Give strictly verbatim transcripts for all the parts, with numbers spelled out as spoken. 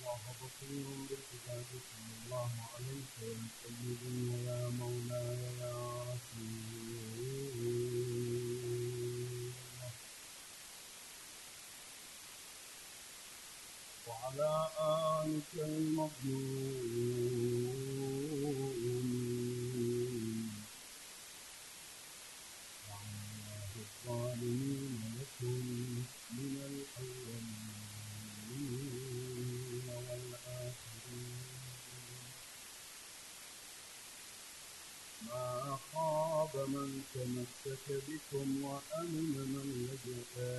الله بصير بالعباد صلى الله عليك يا سيدي ويا مولاي يا رسول وعلى آلك المظلومين وعلى الله الظالمين لكم من الأولين والآخرين ما خاب من تمسك بكم وأمن من لجأ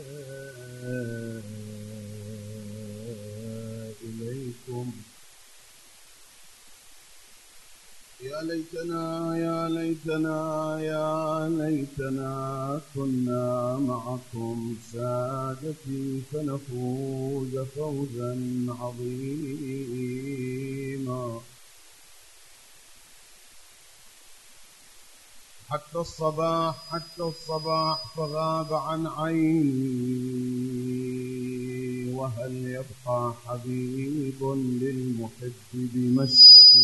إليكم. يا ليتنا يا ليتنا يا ليتنا كنا معكم سادتي فنفوز فوزا عظيما. حتى الصباح حتى الصباح فغاب عن عيني وهل يبقى حبيب للمحب بمشهدي.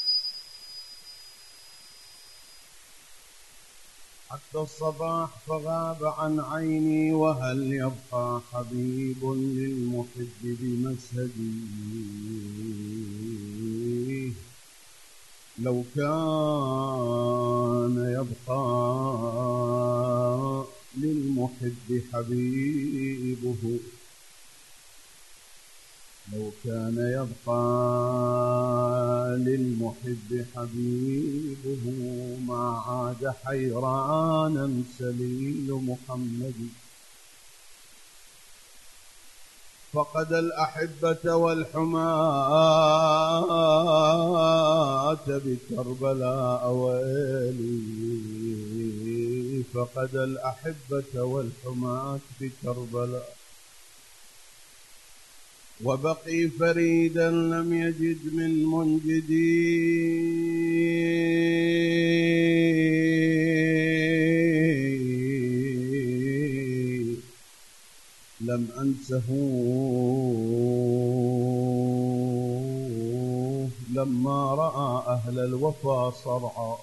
حتى الصباح فغاب عن عيني وهل يبقى حبيب للمحب بمشهدي. لو كان يبقى للمحب حبيبه لو كان يبقى للمحب حبيبه ما عاد حيرانا سليل محمد. فقد الأحبة والحماة بكربلاء ويلي. فقد الأحبة والحماة بكربلاء وبقي فريدا لم يجد من منجدي. لم أنسه لما رأى أهل الوفا صرعا.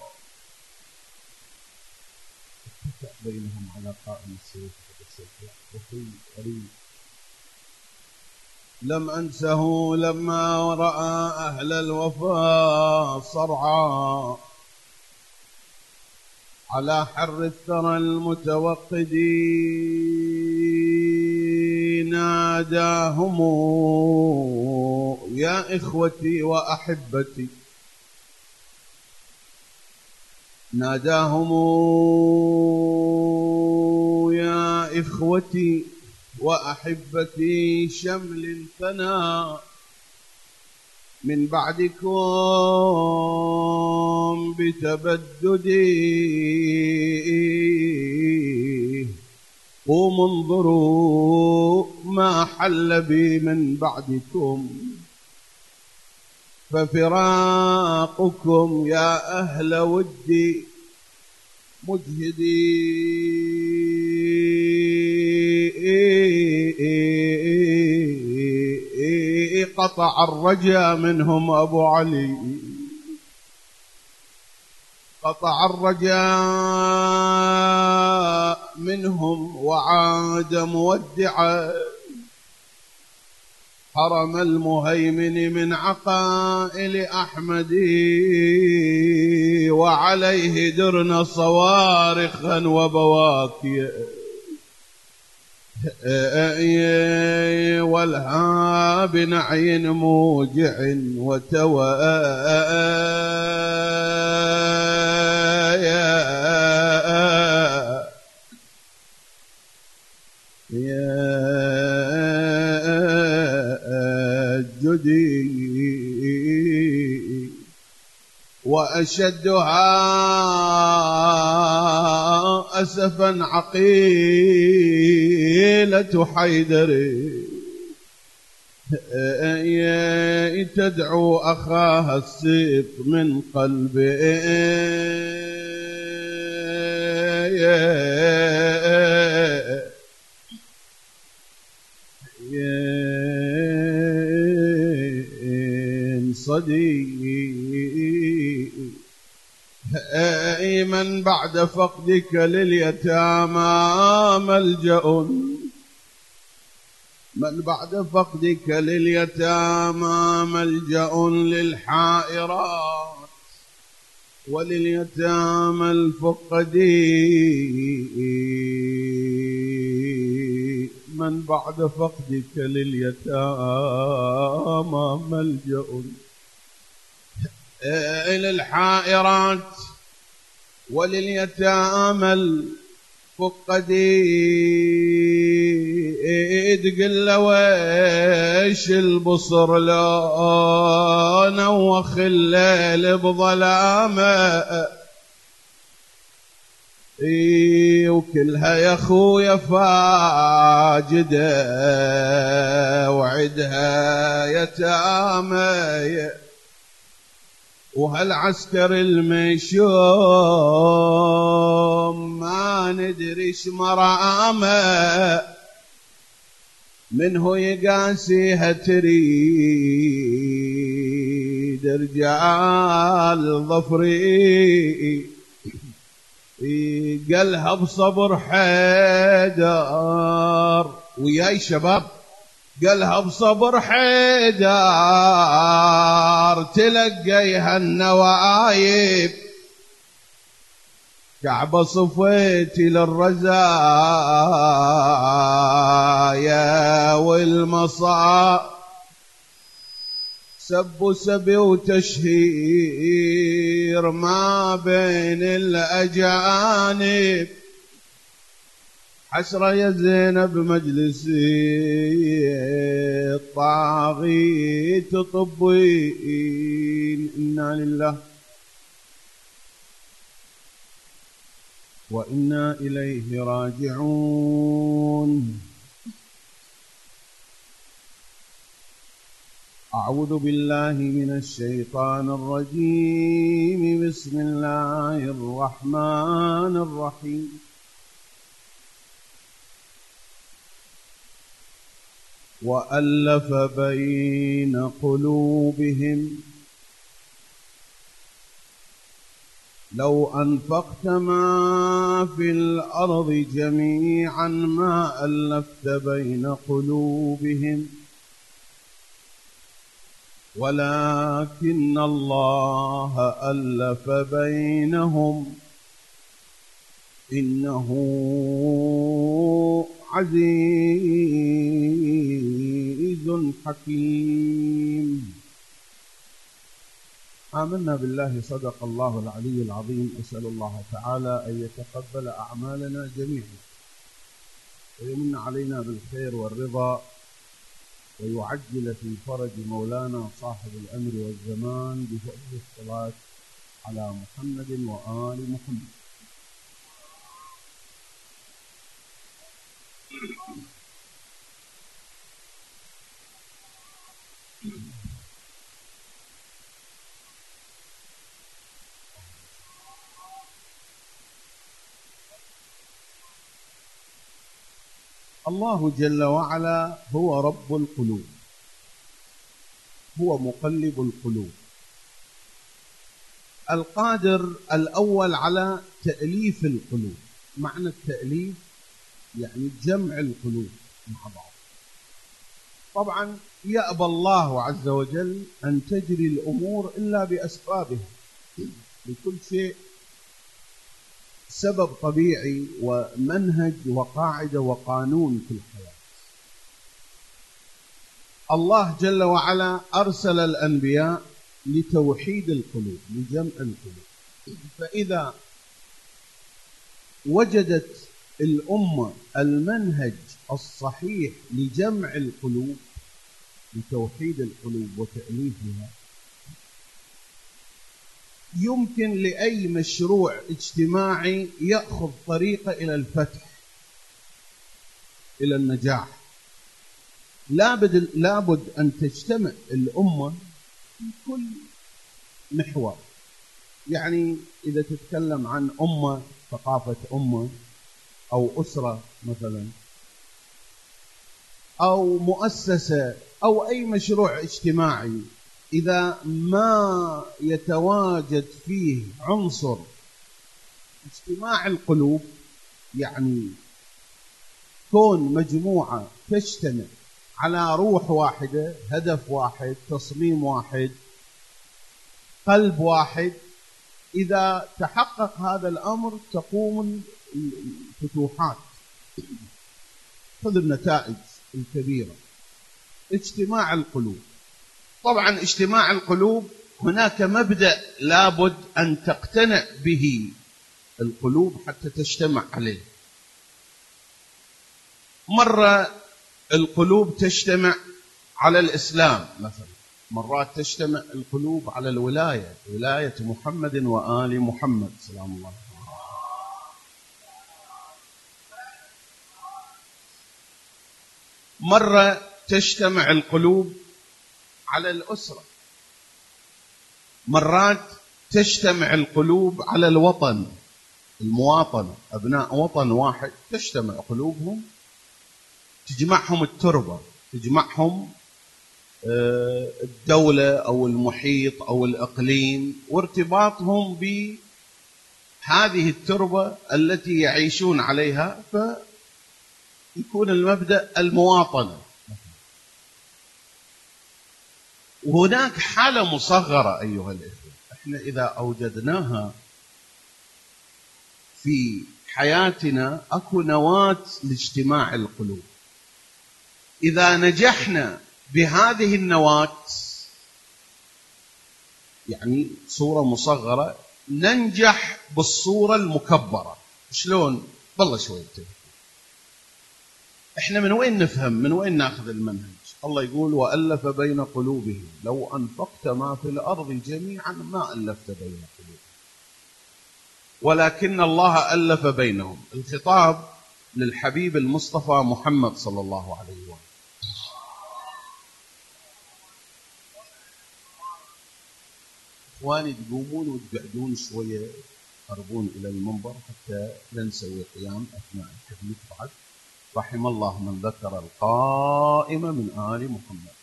اتفق بينهم على قائم السيف وفي قريب. لم أنسه لما رأى أهل الوفا صرعا على حر الثرى المتوقد. ناداهم يا إخوتي وأحبتي ناداهم يا إخوتي وأحبتي شمل الثناء من بعدكم بتبددي. قوموا انظروا ما حل بي من بعدكم ففراقكم يا أهل ودي مجهدي. قطع الرجاء منهم أبو علي قطع الرجاء منهم وعاد مودعا حرم المهيمن من عقائل أحمد. وعليه درن صوارخا وبواكيا والها بنعي موجع وتوايا يا جدي. وأشدها أسفا عقيلة حيدر تدعو أخاها السيف من قلبه. صدي من بعد فقدك لليتامى ملجأ من بعد فقدك لليتامى ملجأ للحائرات ولليتامى الفقدين من بعد فقدك لليتامى ملجأ إلى الحائرات ولليتامى الفقدين تقل ويش البصر لا نوخ الليل بظلامه إيه وكلها يا خويا فاجدة وعدها يتامى وهالعسكر المشوم ما ندري شمرامه منه يقاسيها تريد رجال ظفري قالها بصبر حيدر وياي شباب قالها بصبر حيدر تلقيها النوايب كعبة صفيتي للرزايا والمصائب سب سبي وتشهير ما بين الأجانب حسرة يا زينب مجلسي الطاغيت طبين إنا لله وإنا إليه راجعون. أعوذ بالله من الشيطان الرجيم. بسم الله الرحمن الرحيم. وألف بين قلوبهم لو أنفقت ما في الأرض جميعا ما ألفت بين قلوبهم ولكن الله ألف بينهم إنه عزيز حكيم. آمنا بالله صدق الله العلي العظيم. أسأل الله تعالى أن يتقبل أعمالنا جميعا ويمن علينا بالخير والرضا ويعجل في فرج مولانا صاحب الأمر والزمان بفضل الصلاة على محمد وآل محمد. الله جل وعلا هو رب القلوب، هو مقلب القلوب، القادر الأول على تأليف القلوب. معنى التأليف يعني جمع القلوب مع بعض. طبعا يأبى الله عز وجل أن تجري الأمور إلا بأسبابها، لكل شيء سبب طبيعي ومنهج وقاعدة وقانون في الحياة. الله جل وعلا أرسل الأنبياء لتوحيد القلوب، لجمع القلوب. فإذا وجدت الأمة المنهج الصحيح لجمع القلوب، لتوحيد القلوب وتأليفها، يمكن لأي مشروع اجتماعي يأخذ طريقة إلى الفتح، إلى النجاح. لابد, لابد أن تجتمع الأمة في كل محور. يعني إذا تتكلم عن أمة، ثقافة أمة، أو أسرة مثلا، أو مؤسسة، أو أي مشروع اجتماعي، إذا ما يتواجد فيه عنصر اجتماع القلوب، يعني كون مجموعة تجتمع على روح واحدة، هدف واحد، تصميم واحد، قلب واحد، إذا تحقق هذا الأمر تقوم الفتوحات، خذ النتائج الكبيرة. اجتماع القلوب، طبعا اجتماع القلوب هناك مبدأ لابد أن تقتنع به القلوب حتى تجتمع عليه. مرة القلوب تجتمع على الإسلام مثلا، مرات تجتمع القلوب على الولاية، ولاية محمد وآل محمد سلام الله. مرة تجتمع القلوب على الأسرة، مرات تجتمع القلوب على الوطن، المواطنة، أبناء وطن واحد تجتمع قلوبهم، تجمعهم التربة، تجمعهم الدولة أو المحيط أو الإقليم، وارتباطهم بهذه التربة التي يعيشون عليها، فيكون المبدأ المواطنة. وهناك حالة مصغرة أيها الإخوة، إحنا إذا أوجدناها في حياتنا أكو نواة لاجتماع القلوب. إذا نجحنا بهذه النواة، يعني صورة مصغرة، ننجح بالصورة المكبرة. شلون؟ والله شوي تفهم. إحنا من وين نفهم؟ من وين ناخذ المنهج؟ الله يقول وألف بين قلوبهم لو أنفقت ما في الأرض جميعا ما ألفت بين قلوبهم ولكن الله ألف بينهم. الخطاب للحبيب المصطفى محمد صلى الله عليه وسلم. إخواني تقومون وتقعدون شوية، تقربون إلى المنبر حتى لا نسوي قيام أثناء الحديث بعد. رحم الله من ذكر القائمة من آل محمد.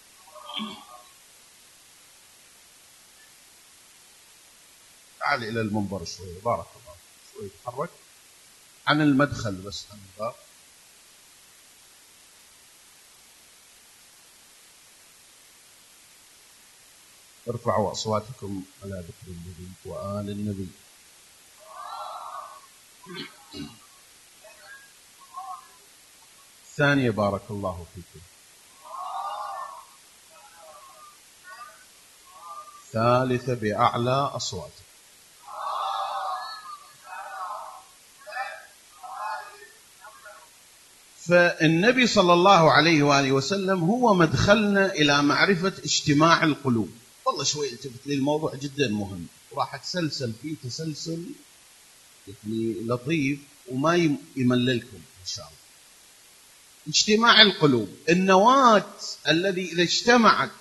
تعال إلى المنبر شوية، بارك الله، شوية تحرك عن المدخل بس عن الباب. ارفعوا أصواتكم على ذكر النبي وآل النبي. ثانية بارك الله فيكم. ثالثة بأعلى أصواتكم. فالنبي صلى الله عليه وآله وسلم هو مدخلنا إلى معرفة اجتماع القلوب. والله شوي التفت لي، الموضوع جدا مهم، راح أتسلسل فيه تسلسل يعني لطيف وما يمللكم إن شاء الله. اجتماع القلوب، النواة الذي إذا اجتمعت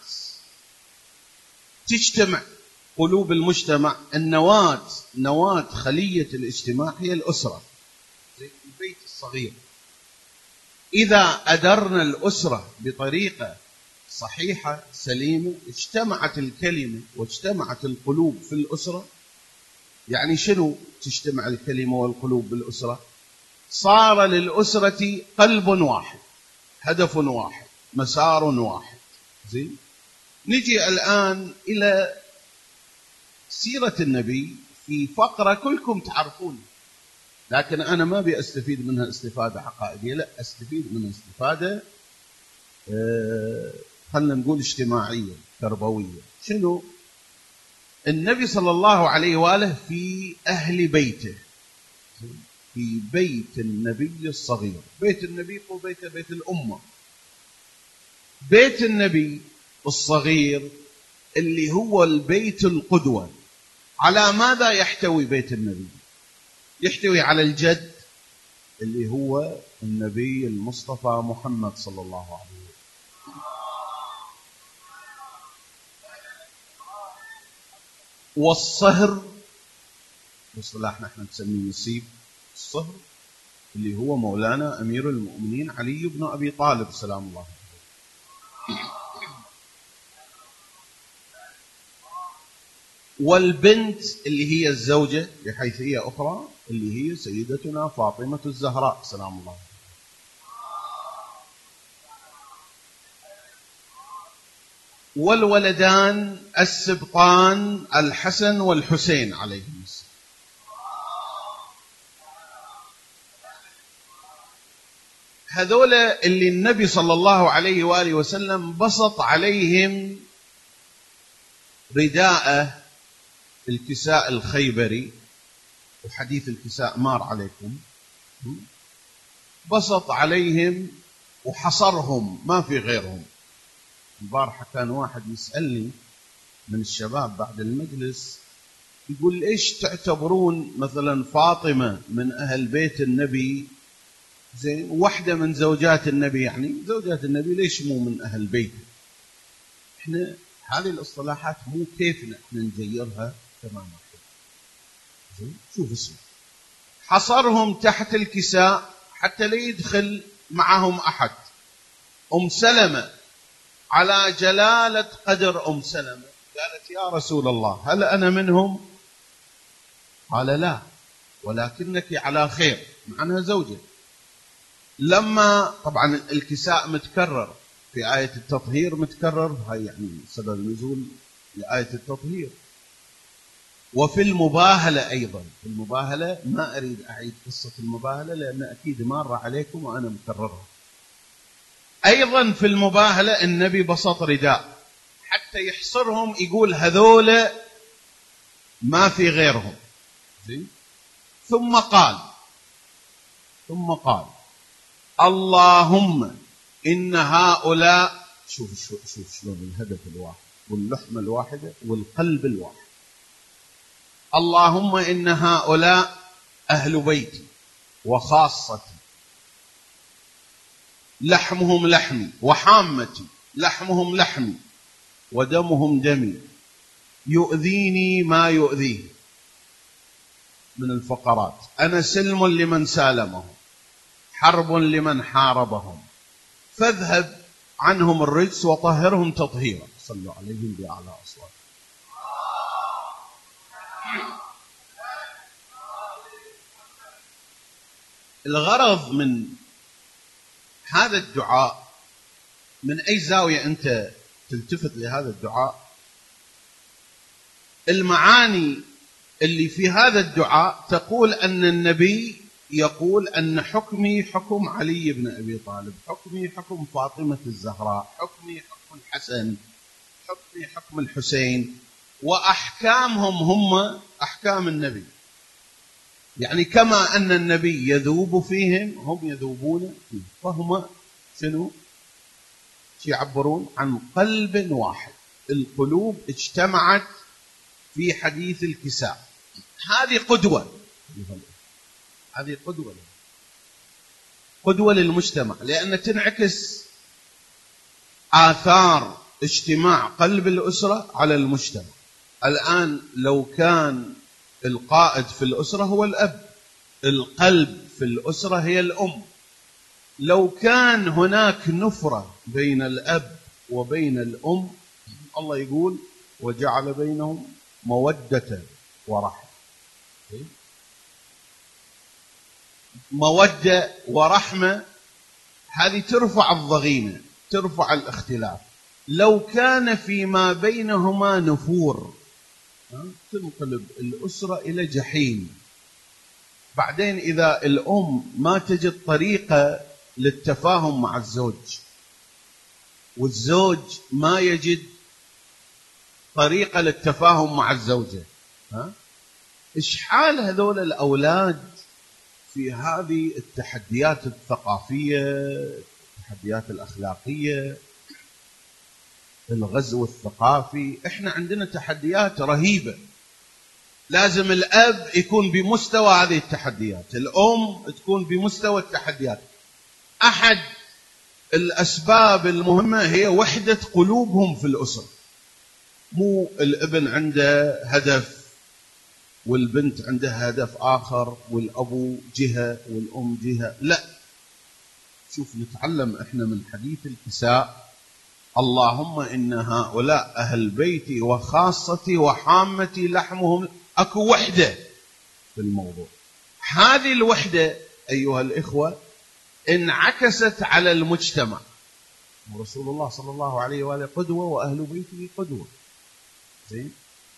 تجتمع قلوب المجتمع. النواة، نواة خلية الاجتماع هي الأسرة، زي البيت الصغير. إذا أدرنا الأسرة بطريقة صحيحة سليمة، اجتمعت الكلمة واجتمعت القلوب في الأسرة. يعني شنو تجتمع الكلمة والقلوب بالأسرة؟ صار للأسرة قلب واحد، هدف واحد، مسار واحد. زين، نجي الآن إلى سيرة النبي في فقرة كلكم تعرفون، لكن أنا ما بي أستفيد منها استفادة عقائدية، لا، أستفيد منها استفادة أه خلنا نقول اجتماعية تربوية. شنو؟ النبي صلى الله عليه وآله في أهل بيته، في بيت النبي الصغير. بيت النبي هو بيت بيت الأمة. بيت النبي الصغير اللي هو البيت القدوة. على ماذا يحتوي بيت النبي؟ يحتوي على الجد اللي هو النبي المصطفى محمد صلى الله عليه وسلم، والصهر باصطلاحنا احنا نسميه نسيب الصهر، اللي هو مولانا أمير المؤمنين علي بن أبي طالب سلام الله عليه. والبنت اللي هي الزوجة بحيثية أخرى اللي هي سيدتنا فاطمة الزهراء سلام الله. والولدان السبطان الحسن والحسين عليهم السلام. هذول اللي النبي صلى الله عليه وآله وسلم بسط عليهم رداءه الكساء الخيبري، وحديث الكساء مار عليكم، بسط عليهم وحصرهم ما في غيرهم. البارحة كان واحد يسألني من الشباب بعد المجلس يقول إيش تعتبرون مثلا فاطمة من أهل بيت النبي زين، واحدة من زوجات النبي، يعني زوجات النبي ليش مو من أهل بيته؟ إحنا هذه الاصطلاحات مو كيفنا إحنا نغيرها تماما. زين شوف اسمه حصرهم تحت الكساء حتى لا يدخل معهم أحد. أم سلمة على جلالة قدر أم سلمة قالت يا رسول الله هل أنا منهم؟ قال لا ولكنك على خير، معناها زوجة. لما طبعا الكساء متكرر في آية التطهير، متكرر هاي يعني سبب نزول لآية التطهير. وفي المباهلة أيضا، في المباهلة ما أريد أعيد قصة المباهلة لأن أكيد مارة عليكم وأنا مكررها. أيضا في المباهلة النبي بسط رداء حتى يحصرهم، يقول هذول ما في غيرهم. ثم قال ثم قال اللهم إن هؤلاء، شوف شوف شوف شلون الهدف الواحد واللحمة الواحدة والقلب الواحد. اللهم إن هؤلاء أهل بيتي وخاصتي، لحمهم لحمي وحامتي، لحمهم لحمي ودمهم دمي، يؤذيني ما يؤذيه من الفقرات، أنا سلم لمن سالمهم، حرب لمن حاربهم، فاذهب عنهم الرجس وطهرهم تطهيرا. صلوا عليهم بأعلى أصوات. الغرض من هذا الدعاء، من أي زاوية أنت تلتفت لهذا الدعاء، المعاني اللي في هذا الدعاء تقول أن النبي يقول أن حكمي حكم علي بن أبي طالب، حكمي حكم فاطمة الزهراء، حكمي حكم الحسن، حكمي حكم الحسين، وأحكامهم هم أحكام النبي. يعني كما أن النبي يذوب فيهم هم يذوبون فيه، فهم شنو يعبرون عن قلب واحد، القلوب اجتمعت في حديث الكساء. هذه قدوة، هذه قدوة قدوة للمجتمع، لأن تنعكس آثار اجتماع قلب الأسرة على المجتمع. الآن لو كان القائد في الأسرة هو الأب، القلب في الأسرة هي الأم، لو كان هناك نفرة بين الأب وبين الأم، الله يقول وجعل بينهم مودة ورحمة. مودة ورحمة هذه ترفع الضغينة، ترفع الاختلاف. لو كان فيما بينهما نفور تنقلب الأسرة إلى جحيم. بعدين إذا الأم ما تجد طريقة للتفاهم مع الزوج، والزوج ما يجد طريقة للتفاهم مع الزوجة، ها؟ إيش حال هذول الأولاد في هذه التحديات الثقافية، التحديات الأخلاقية، الغزو الثقافي؟ إحنا عندنا تحديات رهيبة، لازم الأب يكون بمستوى هذه التحديات، الأم تكون بمستوى التحديات. أحد الأسباب المهمة هي وحدة قلوبهم في الأسرة، مو الابن عنده هدف والبنت عندها هدف آخر والأبو جهة والأم جهة، لا. شوف نتعلم إحنا من حديث الكساء، اللهم إن هؤلاء أهل بيتي وخاصتي وحامتي لحمهم. أكو وحدة في الموضوع. هذه الوحدة أيها الإخوة انعكست على المجتمع. ورسول الله صلى الله عليه وآله قدوة وأهل بيته قدوة. زين.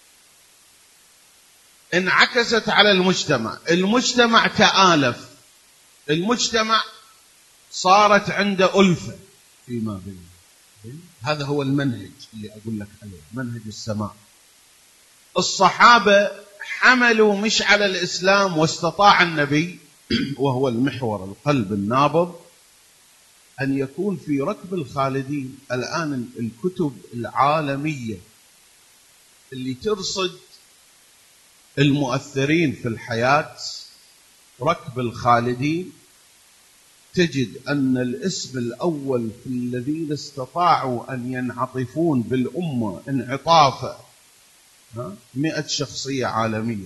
انعكست على المجتمع. المجتمع تآلف. المجتمع صارت عنده ألفة فيما بينه. هذا هو المنهج اللي أقول لك عليه، منهج السماء. الصحابة حملوا مشعل الإسلام، واستطاع النبي وهو المحور القلب النابض أن يكون في ركب الخالدين. الآن الكتب العالمية اللي ترصد المؤثرين في الحياة ركب الخالدين تجد أن الاسم الأول في الذين استطاعوا أن ينعطفون بالأمة انعطافا مئة شخصية عالمية.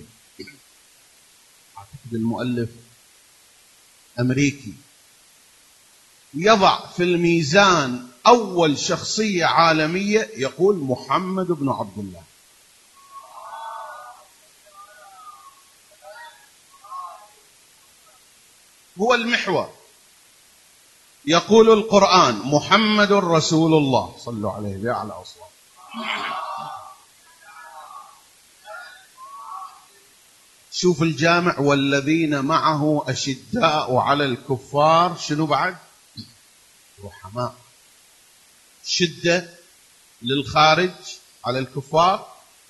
أعتقد المؤلف أمريكي يضع في الميزان أول شخصية عالمية يقول محمد بن عبد الله. هو المحور. يقول القرآن محمد رسول الله، صلوا عليه بأعلى أصوات. شوف الجامع والذين معه أشداء على الكفار. شنو بعد؟ رحماء. شدة للخارج على الكفار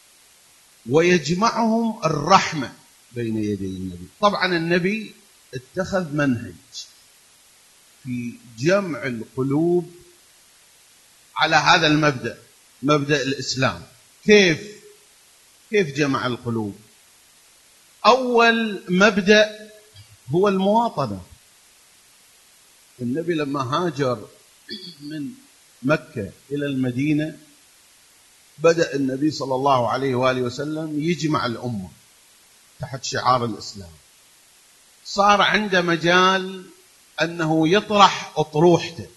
ويجمعهم الرحمة بين يدي النبي. طبعا النبي اتخذ منهج في جمع القلوب على هذا المبدأ، مبدأ الإسلام. كيف كيف جمع القلوب؟ أول مبدأ هو المواطنة. النبي لما هاجر من مكة إلى المدينة بدأ النبي صلى الله عليه وآله وسلم يجمع الأمة تحت شعار الإسلام. صار عنده مجال أنه يطرح أطروحته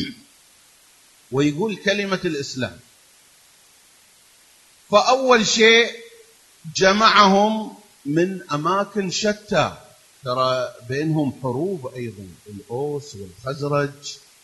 ويقول كلمة الإسلام. فأول شيء جمعهم من أماكن شتى، ترى بينهم حروب أيضا، الأوس والخزرج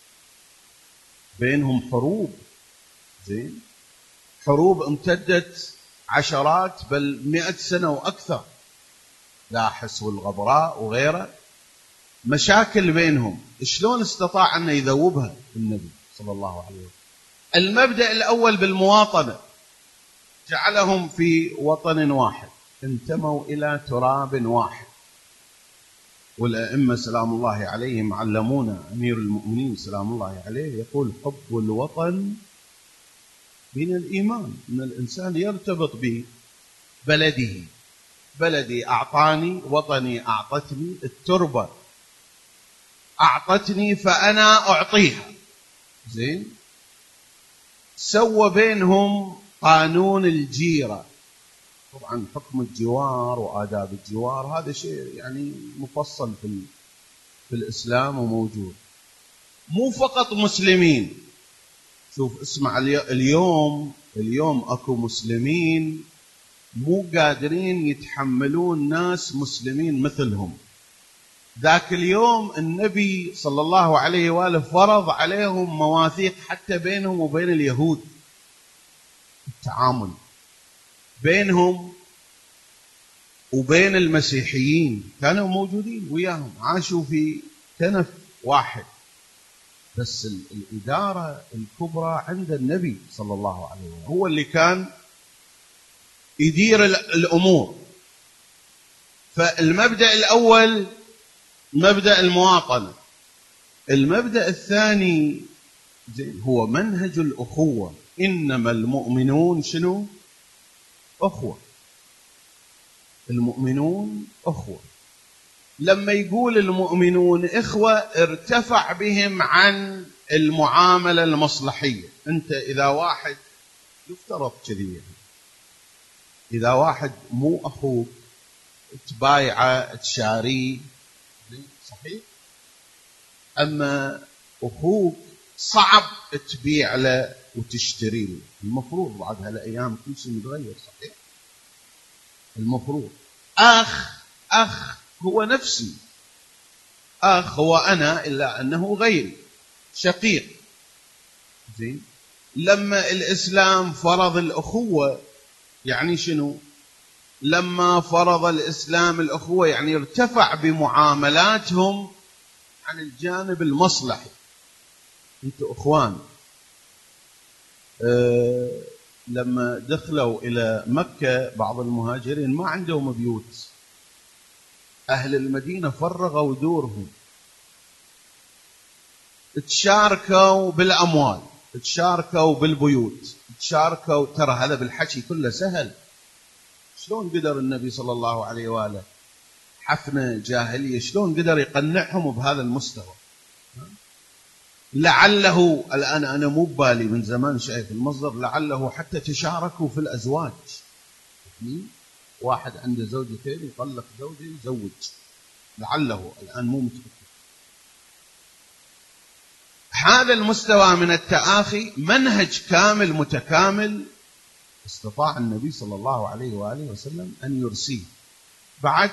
بينهم حروب. زين، حروب امتدت عشرات بل مئة سنة وأكثر، لاحس والغبراء وغيره، مشاكل بينهم. شلون استطاع أن يذوبها النبي صلى الله عليه وسلم؟ المبدأ الأول بالمواطنة، جعلهم في وطن واحد، انتموا إلى تراب واحد. والأئمة سلام الله عليهم علمونا، أمير المؤمنين سلام الله عليه يقول حب الوطن من الإيمان، أن الإنسان يرتبط ببلده. بلدي أعطاني، وطني أعطتني، التربة أعطتني فأنا أعطيها. زين، سوى بينهم قانون الجيرة. طبعا حكم الجوار وآداب الجوار هذا شيء يعني مفصل في, في الإسلام وموجود. مو فقط مسلمين، شوف اسمع، اليوم اليوم أكو مسلمين مو قادرين يتحملون ناس مسلمين مثلهم. ذاك اليوم النبي صلى الله عليه وآله فرض عليهم مواثيق حتى بينهم وبين اليهود، التعامل بينهم وبين المسيحيين كانوا موجودين وياهم، عاشوا في كنف واحد. بس الإدارة الكبرى عند النبي صلى الله عليه وسلم، هو اللي كان يدير الأمور. فالمبدأ الأول مبدأ المواطنة. المبدأ الثاني هو منهج الأخوة. إنما المؤمنون شنو؟ أخوة. المؤمنون أخوة. لما يقول المؤمنون إخوة ارتفع بهم عن المعاملة المصلحية. أنت إذا واحد يفترض كذي، إذا واحد مو أخوك تبايعه تشاريه صحيح، أما أخوك صعب تبيع له وتشتري له. المفروض بعد هالأيام كل شيء متغير، صحيح؟ المفروض أخ أخ هو نفسي، أخ هو أنا، إلا أنه غيري، شقيق. زين، لما الإسلام فرض الأخوة يعني شنو؟ لما فرض الإسلام الأخوة يعني ارتفع بمعاملاتهم عن الجانب المصلحي. أنتوا أخوان. أه لما دخلوا إلى مكة بعض المهاجرين ما عندهم بيوت، أهل المدينة فرغوا دورهم، تشاركوا بالأموال، تشاركوا بالبيوت، تشاركوا. ترى هذا بالحكي كله سهل. شلون قدر النبي صلى الله عليه وآله حفنة جاهلية، شلون قدر يقنعهم بهذا المستوى؟ لعله الآن أنا مو ببالي، من زمان شايف المصدر، لعله حتى تشاركوا في الأزواج. واحد عنده زوجتين يطلق زوجه يزوج، لعله الآن مو متأكد. هذا المستوى من التآخي منهج كامل متكامل استطاع النبي صلى الله عليه وآله وسلم أن يرسيه. بعد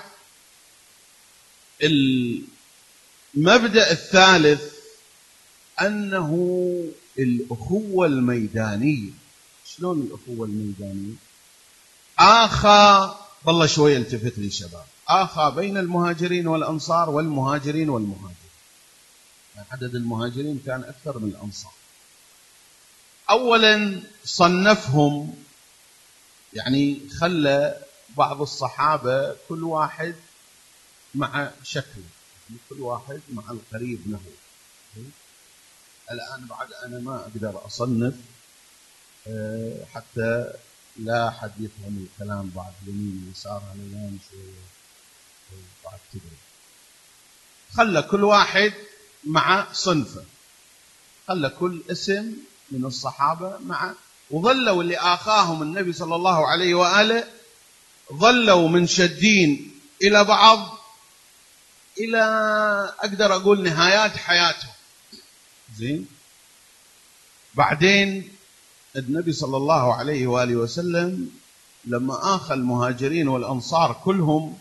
المبدأ الثالث أنه الأخوة الميدانية. شلون الأخوة الميدانية؟ آخى، والله شوية التفت لي شباب، آخى بين المهاجرين والأنصار والمهاجرين والمهاجرين. عدد المهاجرين كان أكثر من الأنصار. أولا صنفهم، يعني خلى بعض الصحابة كل واحد مع شكله، كل واحد مع القريب له. الآن بعد أنا ما أقدر أصنف حتى لا حد يفهم الكلام بعد يمين يسار، أنا الآن شوية بعد تدري. خلى كل واحد مع صنفه، خلى كل اسم من الصحابة مع، وظلوا اللي آخاهم النبي صلى الله عليه وآله ظلوا منشدين إلى بعض إلى أقدر أقول نهايات حياتهم. زين، بعدين النبي صلى الله عليه وآله وسلم لما آخى المهاجرين والأنصار كلهم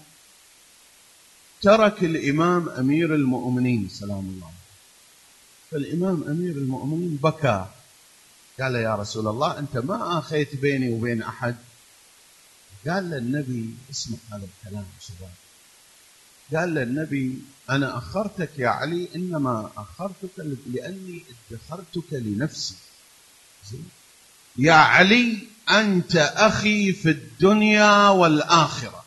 ترك الإمام أمير المؤمنين سلام الله عليه. فالإمام أمير المؤمنين بكى، قال يا رسول الله أنت ما آخيت بيني وبين أحد. قال للنبي اسمع هذا الكلام شباب، قال للنبي أنا أخرتك يا علي، إنما أخرتك لأني ادخرتك لنفسي. يا علي أنت أخي في الدنيا والآخرة.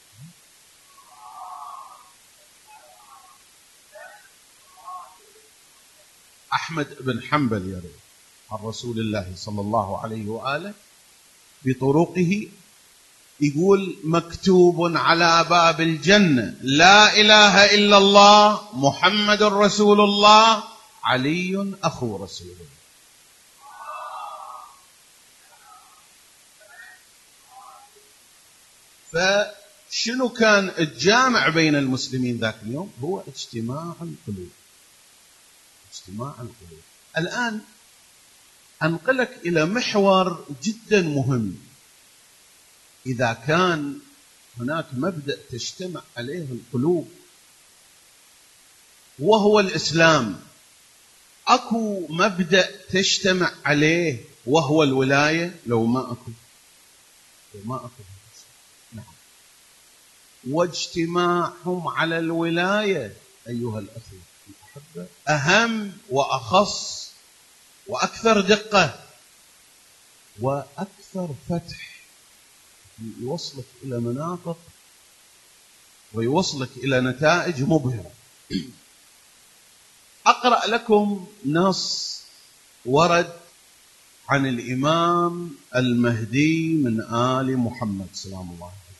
أحمد بن حنبل يروي عن رسول الله صلى الله عليه وآله بطرقه يقول مكتوب على باب الجنة لا إله إلا الله محمد رسول الله علي أخو رسول الله. فشنو كان الجامع بين المسلمين ذاك اليوم؟ هو اجتماع القلوب، اجتماع القلوب. الآن أنقلك إلى محور جدا مهم. إذا كان هناك مبدأ تجتمع عليه القلوب وهو الإسلام، أكو مبدأ تجتمع عليه وهو الولاية؟ لو ما أكو، لو ما أكو نعم. واجتماعهم على الولاية أيها الأخوة الأحبة أهم وأخص وأكثر دقة وأكثر فتح، يوصلك إلى مناطق ويوصلك إلى نتائج مبهرة. أقرأ لكم نص ورد عن الإمام المهدي من آل محمد سلام الله عليه.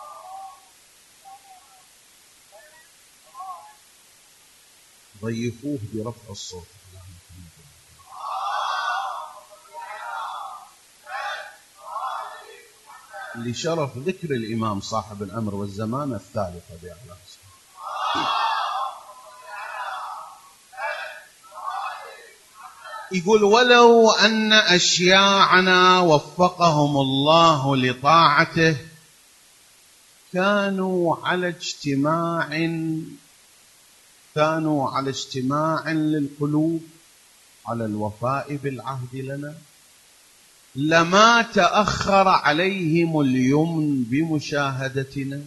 ضيفوه برفع الصوت لشرف ذكر الإمام صاحب الأمر والزمان الثالثة بأعلى اسمه. يقول ولو أن أشياعنا وفقهم الله لطاعته كانوا على اجتماع كانوا على اجتماع للقلوب على الوفاء بالعهد لنا لما تأخر عليهم اليمن بمشاهدتنا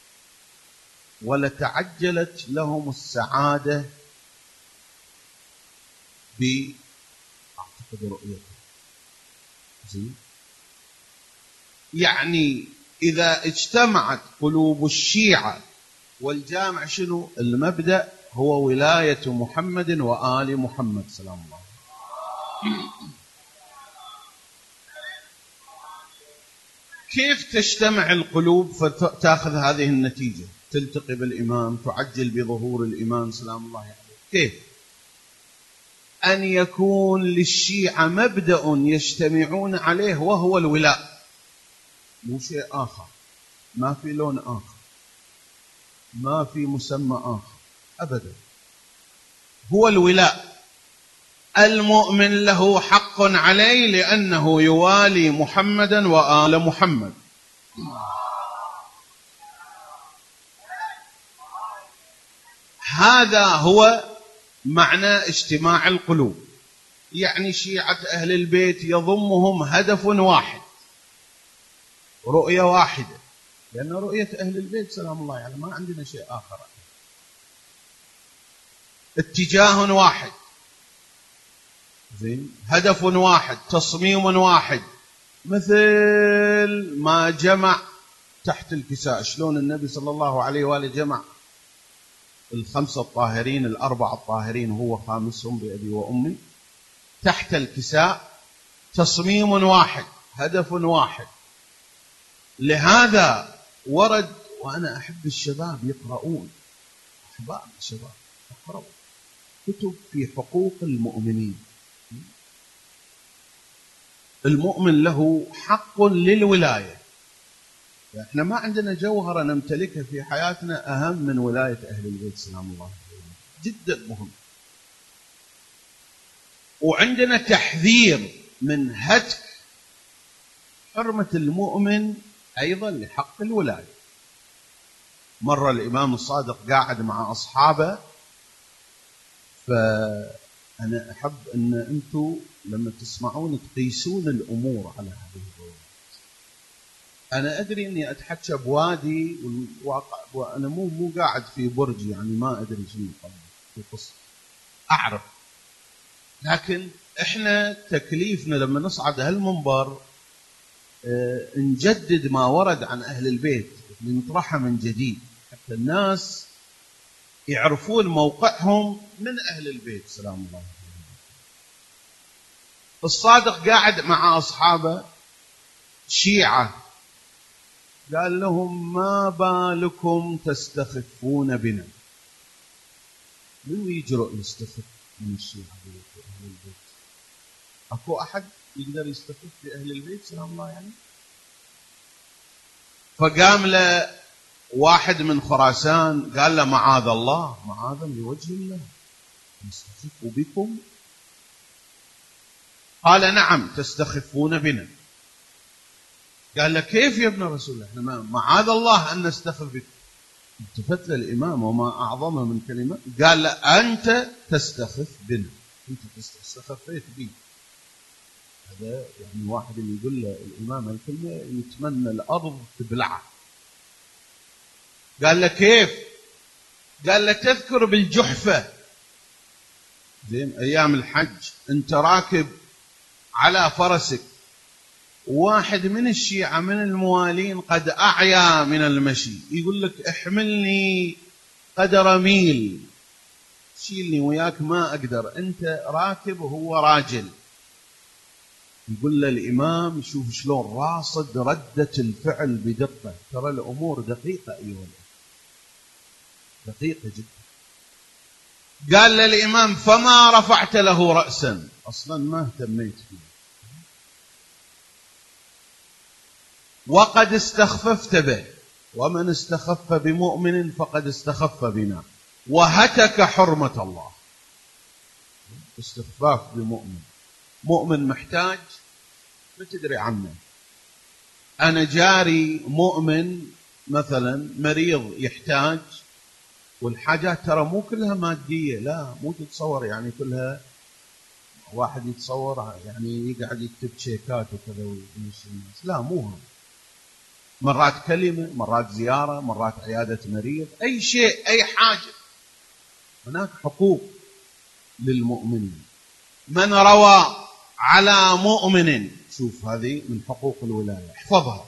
ولتعجلت لهم السعادة بأعتقد رؤيته. زين، يعني إذا اجتمعت قلوب الشيعة والجامع شنو المبدأ؟ هو ولاية محمد وآل محمد سلام الله. كيف تجتمع القلوب فتأخذ هذه النتيجة؟ تلتقي بالإمام، تعجل بظهور الإمام سلام الله عليه. كيف؟ أن يكون للشيعة مبدأ يجتمعون عليه وهو الولاء، مو شيء آخر، ما في لون آخر، ما في مسمى آخر أبدا، هو الولاء. المؤمن له حق عليه لأنه يوالي محمدا وآل محمد. هذا هو معنى اجتماع القلوب. يعني شيعة أهل البيت يضمهم هدف واحد، رؤية واحدة، لأن رؤية أهل البيت سلام الله يعني ما عندنا شيء آخر. اتجاه واحد، زين، هدف واحد، تصميم واحد، مثل ما جمع تحت الكساء. شلون النبي صلى الله عليه وآله جمع الخمسة الطاهرين الأربعة الطاهرين هو خامسهم بأبي وأمي تحت الكساء، تصميم واحد، هدف واحد. لهذا ورد، وأنا أحب الشباب يقرؤون، أحباب الشباب يقرؤون كتب في حقوق المؤمنين. المؤمن له حق للولاية. احنا ما عندنا جوهرة نمتلكها في حياتنا أهم من ولاية أهل البيت سلام الله عليهم، جدا مهم. وعندنا تحذير من هتك حرمة المؤمن أيضا لحق الولاية. مرة الإمام الصادق قاعد مع أصحابه، فأنا أحب أن أنتم لما تسمعون تقيسون الأمور على هذه الروايات. أنا أدري أني أتحكى بوادي والواقع، وأنا مو مو قاعد في برج، يعني ما أدري شنو في قصة أعرف، لكن إحنا تكليفنا لما نصعد هالمنبر أه نجدد ما ورد عن أهل البيت، نطرحها من جديد حتى الناس يعرفون موقعهم من أهل البيت سلام الله عليهم. الصادق قاعد مع أصحابه شيعة، قال لهم ما بالكم تستخفون بنا؟ من يجرؤ يستخف من الشيعة أهل البيت؟ أكو أحد يقدر يستخف بأهل البيت سلام الله يعني؟ فقام له واحد من خراسان قال له معاذ الله، معاذ لوجه الله نستخف بكم؟ قال نعم تستخفون بنا. قال له كيف يا ابن رسول الله، احنا معاذ الله أن نستخف بك. التفت للإمام وما أعظمه من كلمة، قال له أنت تستخف بنا، أنت استخفيت بي. هذا يعني واحد اللي يقول له الإمام الكلمة يتمنى الأرض تبلعه. قال له كيف؟ قال له تذكر بالجحفة، زين، أيام الحج أنت راكب على فرسك، واحد من الشيعة من الموالين قد أعيا من المشي، يقول لك احملني قدر ميل، شيلني وياك ما أقدر، أنت راكب وهو راجل. يقول له الإمام شوف شلون راصد ردة الفعل بدقة، ترى الأمور دقيقة أيها، دقيقة جدا. قال للإمام فما رفعت له رأسا، أصلا ما اهتميت فيه، وقد استخففت به، ومن استخف بمؤمن فقد استخف بنا، وهتك حرمة الله. استخفاف بمؤمن مؤمن محتاج ما تدري عنه. أنا جاري مؤمن مثلا مريض يحتاج، والحاجات ترى مو كلها مادية، لا مو تتصور يعني كلها واحد يتصور يعني يقعد يكتب شيكات وكذا ويمشي الناس، لا مو هذا. مرات كلمة، مرات زيارة، مرات عيادة مريض، أي شيء أي حاجة. هناك حقوق للمؤمنين. من روى على مؤمن، شوف هذه من حقوق الولاية احفظها،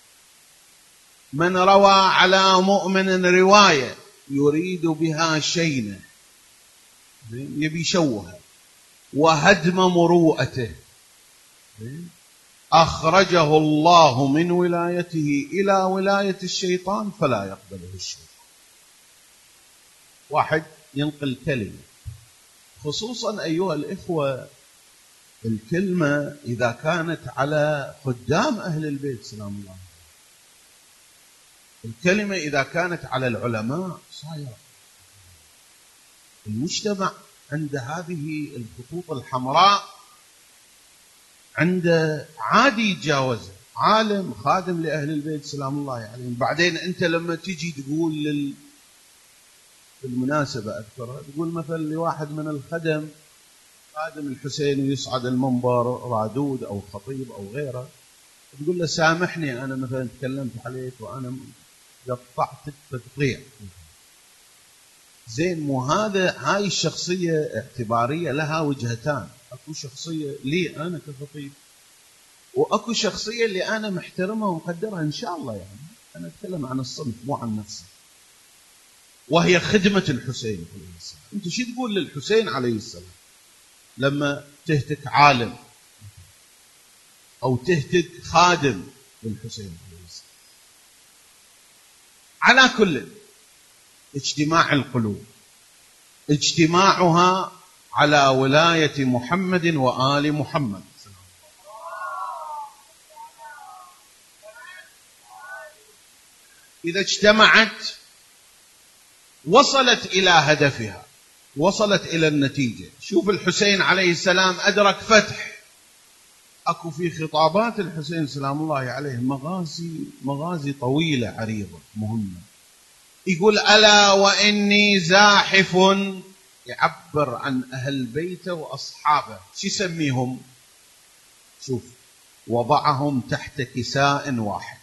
من روى على مؤمن رواية يريد بها شينه، يبي يشوهها، وهدم مروءته، أخرجه الله من ولايته إلى ولاية الشيطان فلا يقبله الشيطان. واحد ينقل كلمة، خصوصا أيها الإخوة الكلمة إذا كانت على خدام أهل البيت سلام الله، الكلمة إذا كانت على العلماء صايرة المجتمع عند هذه الخطوط الحمراء، عند عادي يتجاوزها، عالم خادم لأهل البيت سلام الله عليهم. يعني بعدين أنت لما تجي تقول لل... بالمناسبة أذكرها، تقول مثلا لواحد من الخدم خادم الحسين ويصعد المنبر رادود أو خطيب أو غيره، تقول له سامحني أنا مثلا تكلمت عليك وأنا قطعتك تقطيع زين. مو هذا، هاي الشخصية اعتبارية لها وجهتان، أكو شخصية لي أنا كخطيب، وأكو شخصية اللي أنا محترمها ومقدرها إن شاء الله. يعني أنا أتكلم عن الصنف مو عن نفسي، وهي خدمة الحسين عليه السلام. أنت شو تقول للحسين عليه السلام لما تهتك عالم أو تهتك خادم للحسين عليه السلام؟ على كل اجتماع القلوب، اجتماعها على ولاية محمد وآل محمد، إذا اجتمعت وصلت إلى هدفها، وصلت إلى النتيجة. شوف الحسين عليه السلام أدرك فتح. أكو في خطابات الحسين سلام الله عليه مغازي مغازي طويلة عريضة مهمة. يقول ألا وإني زاحف، يعبر عن أهل بيته وأصحابه، شو يسميهم؟ شوف، وضعهم تحت كساء واحد.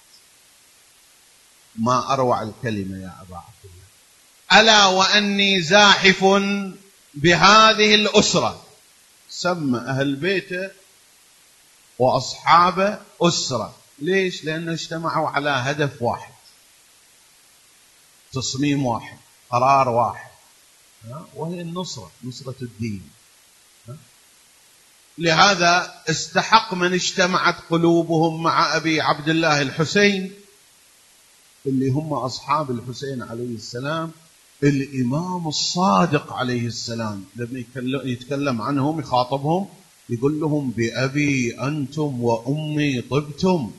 ما أروع الكلمة يا أبا عبد الله. ألا وأني زاحف بهذه الأسرة، سمى أهل بيته وأصحابه أسرة. ليش؟ لأنه اجتمعوا على هدف واحد، تصميم واحد، قرار واحد، وهي النصرة، نصرة الدين. لهذا استحق من اجتمعت قلوبهم مع أبي عبد الله الحسين، اللي هم أصحاب الحسين عليه السلام، الإمام الصادق عليه السلام. لما يتكلم عنهم يخاطبهم يقول لهم بأبي أنتم وأمي طبتم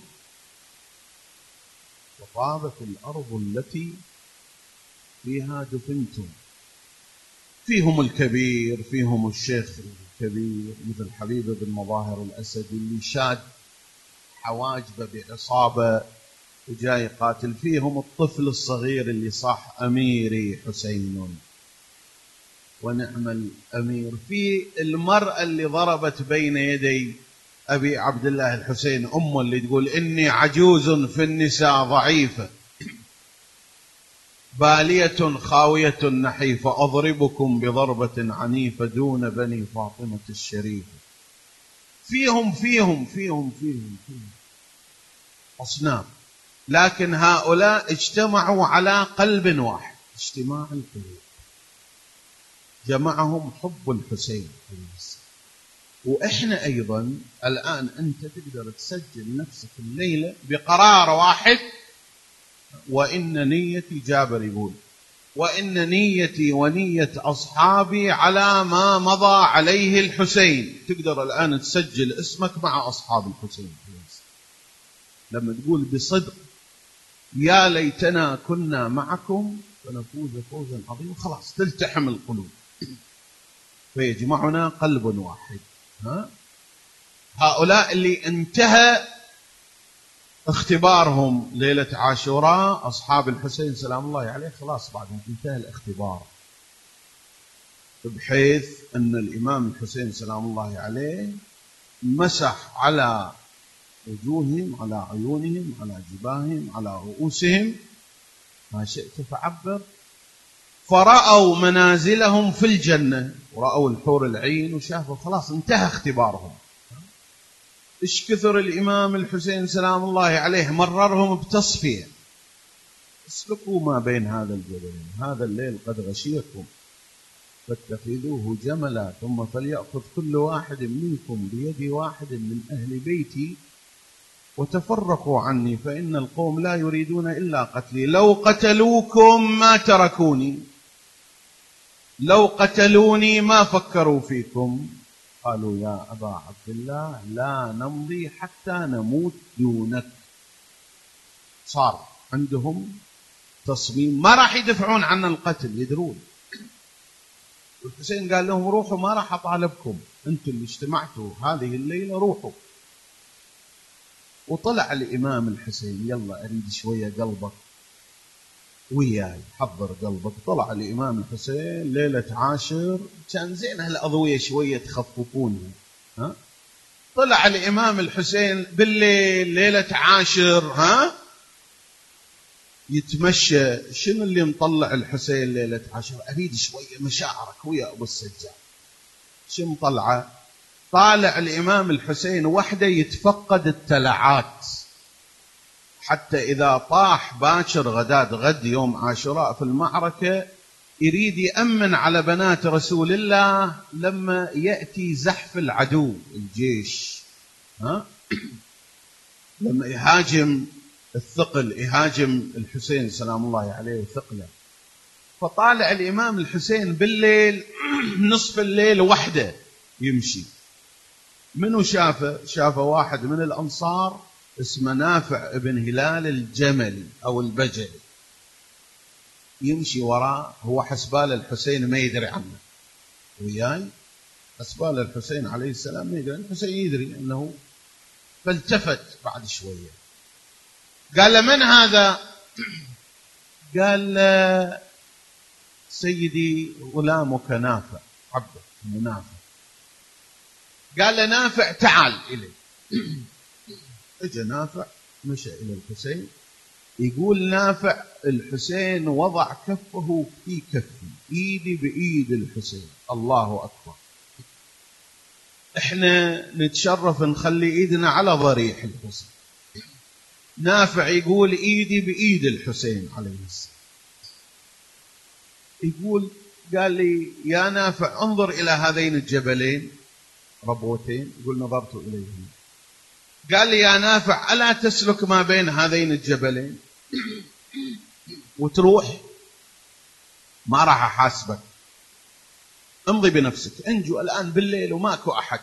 وطابت الأرض التي فيها دفنتم. فيهم الكبير، فيهم الشيخ الكبير مثل حبيب بن مظاهر الأسد اللي شاد حواجبه بعصابة وجاي قاتل. فيهم الطفل الصغير اللي صاح أميري حسين ونعم الأمير. في المرأة اللي ضربت بين يدي أبي عبد الله الحسين أمه، اللي تقول إني عجوز في النساء ضعيفة بالية خاوية نحيفة أضربكم بضربة عنيفة دون بني فاطمة الشريفة. فيهم فيهم فيهم فيهم, فيهم. أصنام، لكن هؤلاء اجتمعوا على قلب واحد. اجتماع القلوب جمعهم حب الحسين. وإحنا أيضا الآن أنت تقدر تسجل نفسك الليلة بقرار واحد، وإن نيتي، جابر يقول وإن نيتي ونية أصحابي على ما مضى عليه الحسين. تقدر الآن تسجل اسمك مع أصحاب الحسين لما تقول بصدق يا ليتنا كنا معكم فنفوز فوزا عظيما. خلاص تلتحم القلوب، فيجمعنا قلب واحد. ها هؤلاء اللي انتهى اختبارهم ليلة عاشوراء، أصحاب الحسين سلام الله عليه، خلاص بعد انتهى الاختبار، بحيث أن الإمام الحسين سلام الله عليه مسح على وجوههم، على عيونهم، على جباههم، على رؤوسهم، ما شئت فعبر، فرأوا منازلهم في الجنة، ورأوا الحور العين، وشافوا خلاص انتهى اختبارهم. إيش كثر الإمام الحسين سلام الله عليه مررهم بتصفية: اسلكوا ما بين هذا الجبلين، هذا الليل قد غشيكم فاتخذوه جملا، ثم فليأخذ كل واحد منكم بيد واحد من أهل بيتي وتفرقوا عني، فإن القوم لا يريدون إلا قتلي، لو قتلوكم ما تركوني، لو قتلوني ما فكروا فيكم. قالوا: يا أبا عبد الله لا نمضي حتى نموت دونك. صار عندهم تصميم، ما راح يدفعون عن القتل، يدرون. والحسين قال لهم: روحوا، ما راح أطالبكم، أنتم اللي اجتمعتوا هذه الليلة روحوا. وطلع الإمام الحسين: يلا أريد شوية قلبك وياي، حضر قلبك. طلع الإمام الحسين ليلة عاشر، كان زين هالأضوية شوية تخففونها، ها؟ طلع الإمام الحسين بالليل ليلة عاشر، ها، يتمشى. شنو اللي مطلع الحسين ليلة عاشر؟ أريد شوية مشاعرك ويا أبو السجاد. شو مطلعه؟ طالع الإمام الحسين وحده يتفقد التلعات، حتى إذا طاح باكر غداد غد يوم عاشوراء في المعركة يريد يأمن على بنات رسول الله لما يأتي زحف العدو الجيش، ها؟ لما يهاجم الثقل، يهاجم الحسين سلام الله عليه ثقله. فطالع الإمام الحسين بالليل نصف الليل وحده يمشي. منو شافه؟ شافه واحد من الأنصار اسمه نافع ابن هلال الجملي أو البجلي، يمشي وراه. هو حسبال الحسين ما يدري عنه، وياي حسبال الحسين عليه السلام ما يدري، الحسين يدري أنه. فالتفت بعد شوية، قال له: من هذا؟ قال له: سيدي غلامك نافع، عبده نافع. قال له: نافع تعال إلي. اجى نافع مشى إلى الحسين. يقول نافع: الحسين وضع كفه في كفي، إيدي بإيد الحسين. الله أكبر. إحنا نتشرف نخلي إيدنا على ضريح الحسين. نافع يقول: إيدي بإيد الحسين عليه السلام. يقول: قال لي يا نافع انظر إلى هذين الجبلين ربوتين. يقول: نظرت إليهم. قال لي يا نافع ألا تسلك ما بين هذين الجبلين وتروح؟ ما راح أحاسبك، امضي بنفسك، انجو الآن بالليل وماكو أحد.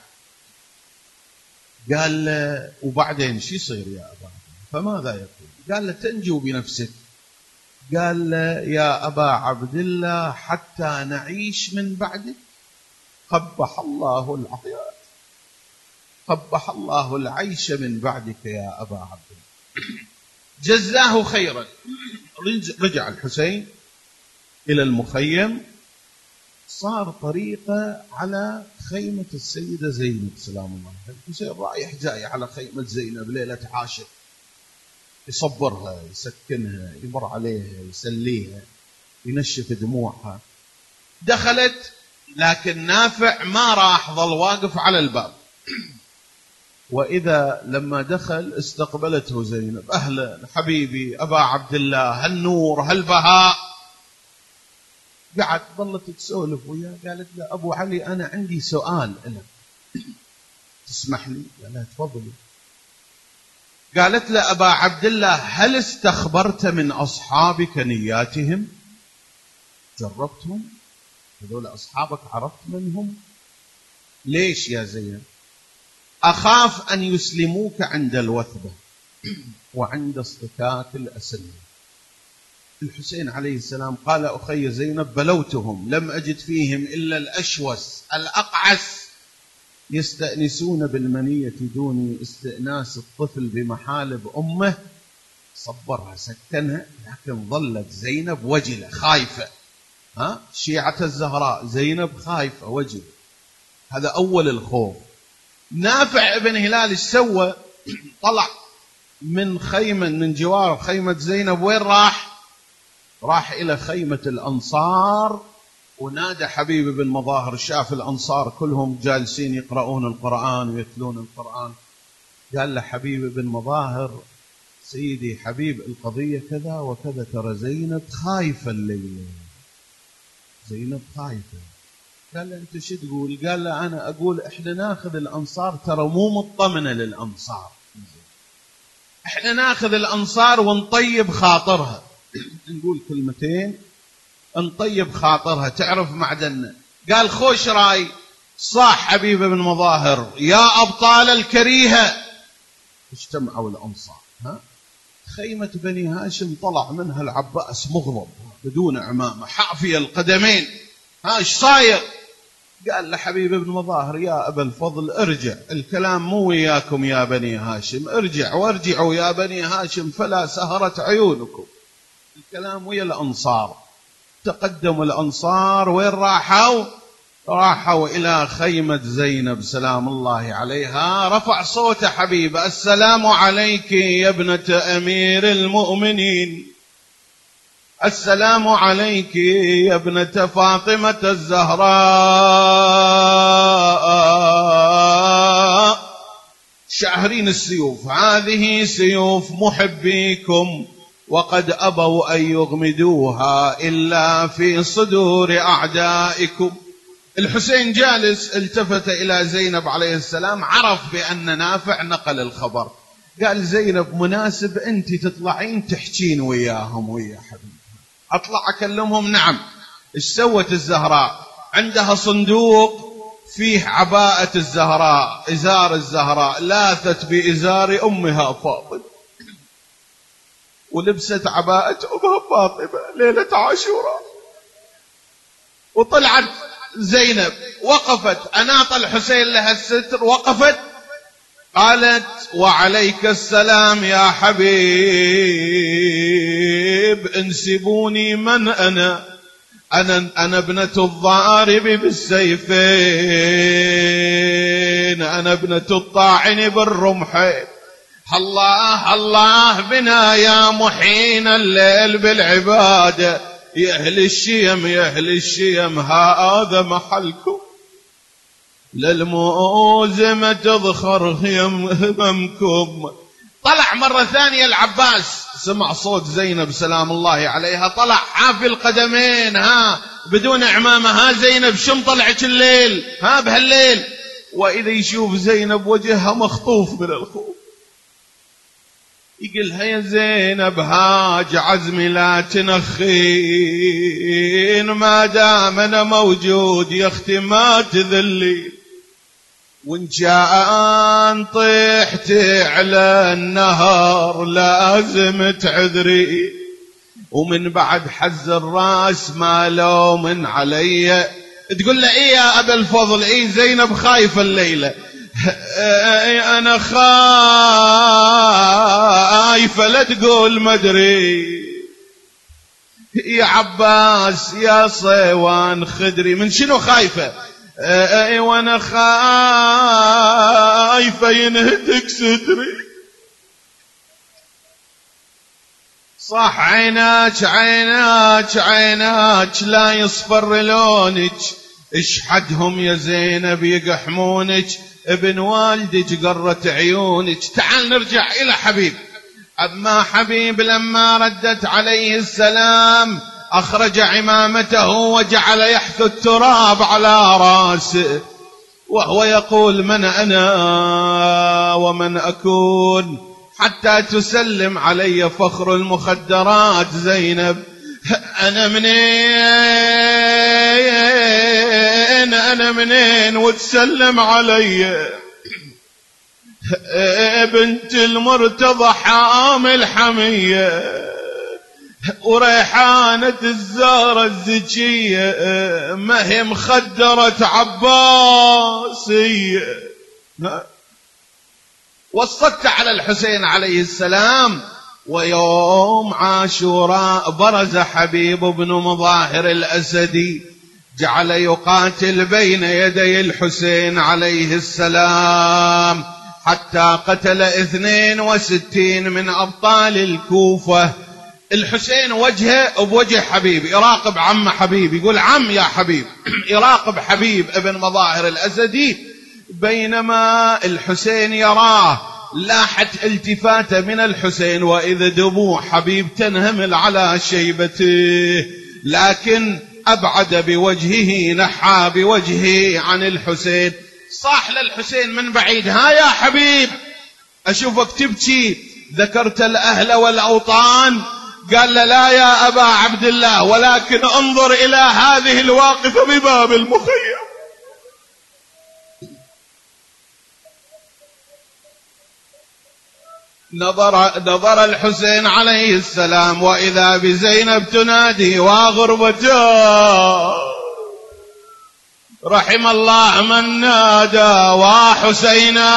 قال له: وبعدين شو يصير يا أبا؟ فماذا يقول؟ قال له: تنجو بنفسك. قال له: يا أبا عبد الله حتى نعيش من بعدك قبح الله العطيات، قبح الله العيش من بعدك يا أبا عبد الله. جزاه خيرا. رجع الحسين إلى المخيم، صار طريقة على خيمة السيدة زينب سلام الله عليها. الحسين رايح جاي على خيمة زينب ليلة عاشر، يصبرها، يسكنها، يمر عليها، يسليها، ينشف دموعها. دخلت، لكن نافع ما راح، ظل واقف على الباب. وإذا لما دخل استقبلته زينب: أهلا حبيبي أبا عبد الله، هالنور هالبهاء. قعد ظلت تسولف وياه. قالت له: أبو علي أنا عندي سؤال لك، تسمح لي؟ قال لها: تفضلي. قالت له: أبا عبد الله هل استخبرت من أصحابك نياتهم؟ جربتهم؟ هذول أصحابك عرفت منهم؟ ليش يا زينب؟ أخاف أن يسلموك عند الوثبة وعند اصطكاك الأسنة. الحسين عليه السلام قال: أخي زينب بلوتهم، لم أجد فيهم إلا الأشوس الأقعس يستأنسون بالمنية دون استئناس الطفل بمحالب أمه، صبرها سكنها، لكن ظلت زينب وجلة خايفة. ها شيعة الزهراء زينب خايفة وجلة، هذا أول الخوف. نافع ابن هلال ايش سوى؟ طلع من خيمة من جوار خيمة زينب، وين راح؟ راح إلى خيمة الأنصار ونادى حبيب بن مظاهر. شاف الأنصار كلهم جالسين يقرؤون القرآن ويتلون القرآن، قال له حبيب بن مظاهر سيدي حبيب القضية كذا وكذا، ترى زينب خايفة الليلة، زينب خايفة. قال له أنت شو تقول؟ قال له أنا أقول إحنا ناخذ الأنصار، ترى مو مطمنة للأنصار، إحنا ناخذ الأنصار ونطيب خاطرها، نقول كلمتين نطيب خاطرها تعرف معدننا. قال خوش راي، صاح حبيب بن مظاهر يا أبطال الكريهة. اجتمعوا الأنصار، ها خيمة بني هاشم طلع منها العباس مغضب بدون عمامة حافية القدمين، ها ايش صاير؟ قال لحبيب بن مظاهر يا أبا الفضل ارجع، الكلام مو وياكم يا بني هاشم، ارجع وارجعوا يا بني هاشم فلا سهرت عيونكم، الكلام ويا الأنصار. تقدموا الأنصار، وين راحوا؟ راحوا إلى خيمة زينب سلام الله عليها. رفع صوت حبيب السلام عليك يا ابنة أمير المؤمنين، السلام عليك يا ابنة فاطمة الزهراء. شاهرين السيوف، هذه سيوف محبيكم وقد أبوا أن يغمدوها إلا في صدور أعدائكم. الحسين جالس التفت إلى زينب عليه السلام، عرف بأن نافع نقل الخبر، قال زينب مناسب أنت تطلعين تحكين وياهم ويا حبيبي. أطلع أكلمهم؟ نعم. إيش سوت الزهراء؟ عندها صندوق فيه عباءة الزهراء، إزار الزهراء، لاثت بإزار أمها فاطمة ولبست عباءة أمها فاطمة ليلة عاشوراء، وطلعت زينب وقفت أناط الحسين لها الستر، وقفت قالت وعليك السلام يا حبيب، انسبوني من أنا، أنا, أنا ابنة الضارب بالسيفين، أنا ابنة الطاعن بالرمحين، الله الله بنا يا محين الليل بالعبادة، يا أهل الشيم يا أهل الشيم هذا محلكم، للمؤوزمة تضخر هممكم. طلع مرة ثانية العباس، سمع صوت زينب سلام الله عليها، طلع حافي القدمين، ها بدون عمامة، ها زينب شم طلعك الليل، ها بهالليل، وإذا يشوف زينب وجهها مخطوف من الخوف، يقولها يا زينب هاج عزمي لا تنخين، ما دام أنا موجود يا اختي ما تذلين، وإن كان طيحت على النهر لازم تعذري، ومن بعد حز الراس ما لوم علي. تقول له إيه يا أبا الفضل؟ إيه زينب خايفة الليلة، أنا خايفة لا تقول مدري يا عباس يا صيوان خدري. من شنو خايفة؟ أي وانا خايفة ينهتك ستري. صح عيناك عيناك عيناك لا يصفر لونك، اشحدهم يا زينب يقحمونك، ابن والدك قرت عيونك. تعال نرجع إلى حبيب. أما حبيب لما ردت عليه السلام أخرج عمامته وجعل يحث التراب على راسه وهو يقول من أنا ومن أكون حتى تسلم علي فخر المخدرات زينب. أنا منين أنا منين وتسلم علي بنت المرتضى حامل حمية، وريحانة الزهرة الزكية ما هي مخدرة عباسية. وصلت على الحسين عليه السلام. ويوم عاشوراء برز حبيب بن مظاهر الأسدي، جعل يقاتل بين يدي الحسين عليه السلام حتى قتل اثنين وستين من أبطال الكوفة. الحسين وجهه بوجه حبيب، يراقب عم حبيب، يقول عم يا حبيب، يراقب حبيب ابن مظاهر الأسدي. بينما الحسين يراه لاحت التفاتة من الحسين، وإذا دموع حبيب تنهمل على شيبته، لكن أبعد بوجهه، نحى بوجهه عن الحسين. صاح للحسين من بعيد: ها يا حبيب، أشوفك تبكي، ذكرت الأهل والأوطان؟ قال له: لا يا أبا عبد الله، ولكن انظر إلى هذه الواقفة بباب المخيم. نظر, نظر الحسين عليه السلام وإذا بزينب تنادي: وغربته، رحم الله من نادى وحسينا.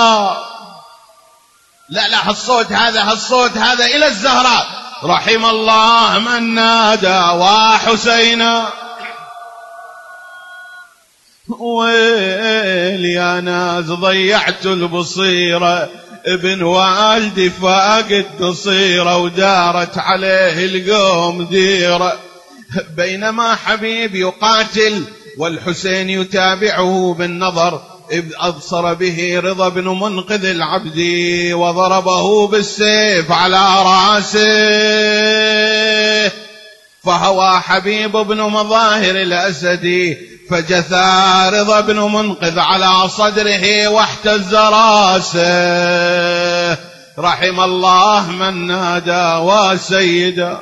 لا لا هالصوت هذا هالصوت هذا إلى الزهراء: رحم الله من نادى وحسينا. ويل يا ناس ضيعت البصيرة، ابن والدي فاقد نصيرة ودارت عليه القوم ديرة. بينما حبيب يقاتل والحسين يتابعه بالنظر، إذ أبصر به رضا بن منقذ العبدي وضربه بالسيف على رأسه، فهوى حبيب بن مظاهر الأسدي، فجثى رضا بن منقذ على صدره واحتز راسه. رحم الله من نادى وسيدا.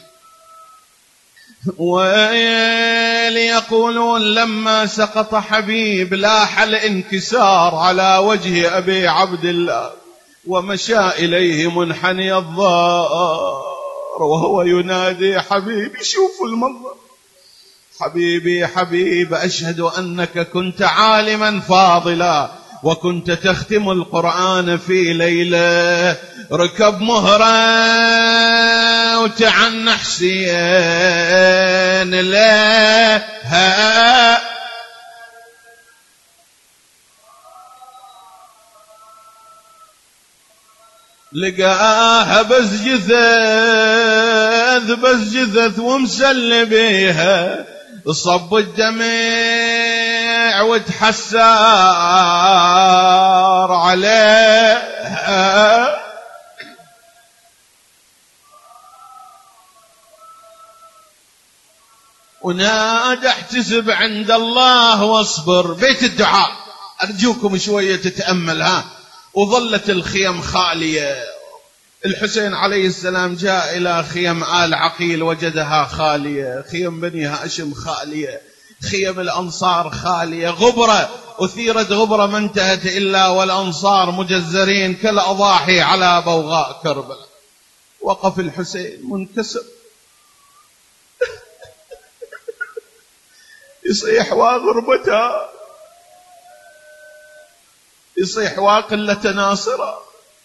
وليقولون لما سقط حبيب لاح الانكسار على وجه أبي عبد الله، ومشى إليه منحني الظهر وهو ينادي: حبيبي. شوفوا المنظر: حبيبي حبيب، أشهد أنك كنت عالما فاضلا، وكنت تختم القرآن في ليلة. ركب مهرة وتعنى حسين لها، لقاها بس جثث بس جثث ومسل بيها، صب الدمع وتحسر عليها. ونادى: احتسب عند الله واصبر. بيت الدعاء، أرجوكم شوية تتأمل. ها وظلت الخيم خالية. الحسين عليه السلام جاء إلى خيم آل عقيل وجدها خالية، خيم بني هاشم خالية، خيم الأنصار خالية. غبرة أثيرت غبرة ما انتهت إلا والأنصار مجزرين كالأضاحي على بوغاء كربلاء. وقف الحسين منكسر يصيح: وغربتها، يصيح: وقلة ناصرة.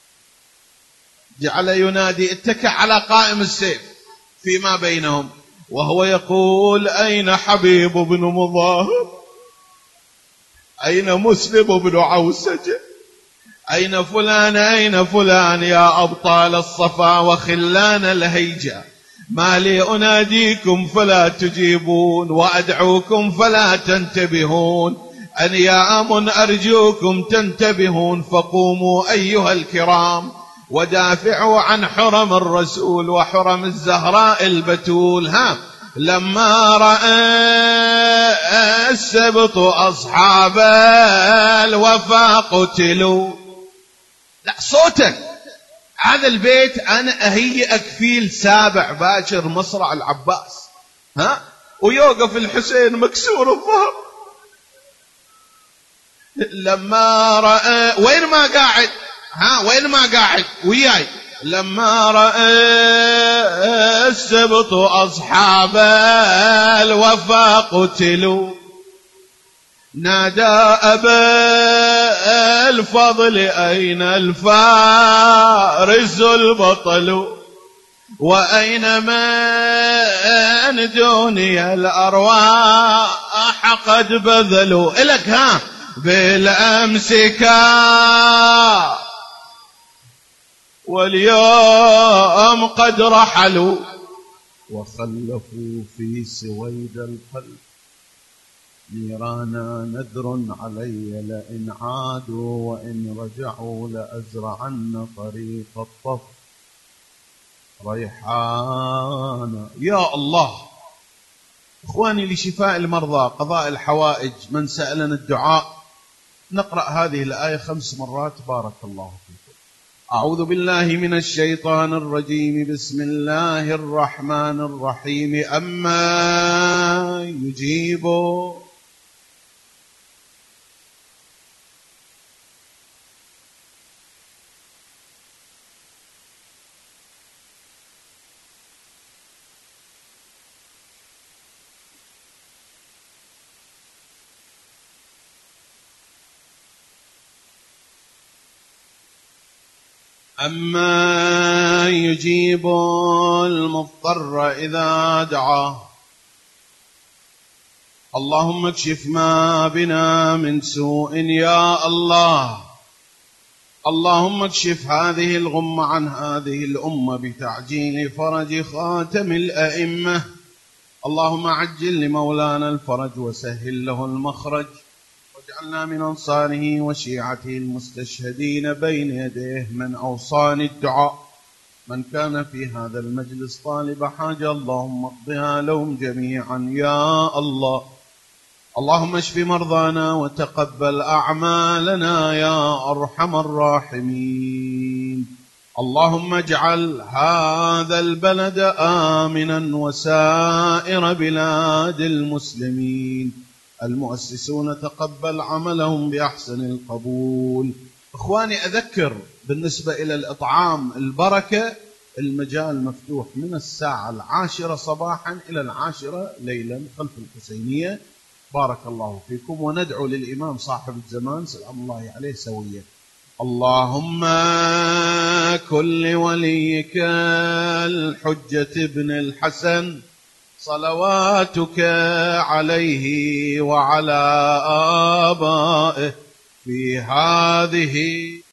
جعل ينادي، اتكى على قائم السيف فيما بينهم وهو يقول: أين حبيب بن مظاهر؟ أين مسلم بن عوسجة؟ أين فلان أين فلان يا أبطال الصفا وخلان الهيجة؟ ما لي أناديكم فلا تجيبون، وأدعوكم فلا تنتبهون، أنيام أرجوكم تنتبهون، فقوموا أيها الكرام ودافعوا عن حرم الرسول وحرم الزهراء البتول. ها لما رأى السبط أصحاب الوفا قتلوا. لا صوتك، هذا البيت أنا أهيئك فيه السابع باكر مصرع العباس. ها ويوقف الحسين مكسور الظهر لما رأى. وين ما قاعد؟ ها وين ما قاعد وياي؟ لما رأى السبط أصحاب الوفا قتلوا، نادى أبا الفضل أين الفارس البطل، وأين من دوني الأرواح قد بذلوا. إلك ها بالأمس كان واليوم قد رحلوا، وخلفوا في سويد القلب نيرانا نذر علي لئن عادوا، وإن رجعوا لأزرعن طريق الطف ريحانا. يا الله إخواني، لشفاء المرضى، قضاء الحوائج، من سألنا الدعاء، نقرأ هذه الآية خمس مرات بارك الله فيكم. أعوذ بالله من الشيطان الرجيم، بسم الله الرحمن الرحيم. أما يجيب أما يجيب المضطر إذا دعاه. اللهم اكشف ما بنا من سوء يا الله. اللهم اكشف هذه الغمة عن هذه الأمة بتعجيل فرج خاتم الأئمة. اللهم عجل لمولانا الفرج وسهل له المخرج، واجعلنا من أنصاره وشيعته المستشهدين بين يديه. من أوصان الدعاء من كان في هذا المجلس طالب حاجة اللهم اقضها لهم جميعا يا الله. اللهم اشف مرضانا وتقبل أعمالنا يا أرحم الراحمين. اللهم اجعل هذا البلد آمنا وسائر بلاد المسلمين. المؤسسون تقبل عملهم بأحسن القبول. إخواني، أذكر بالنسبة إلى الإطعام البركة، المجال مفتوح من الساعة العاشرة صباحا إلى العاشرة ليلا خلف الحسينية. بارك الله فيكم، وندعو للإمام صاحب الزمان سلام الله عليه سويا. اللهم كن وليك الحجة ابن الحسن صلواتك عليه وعلى آبائه في هذه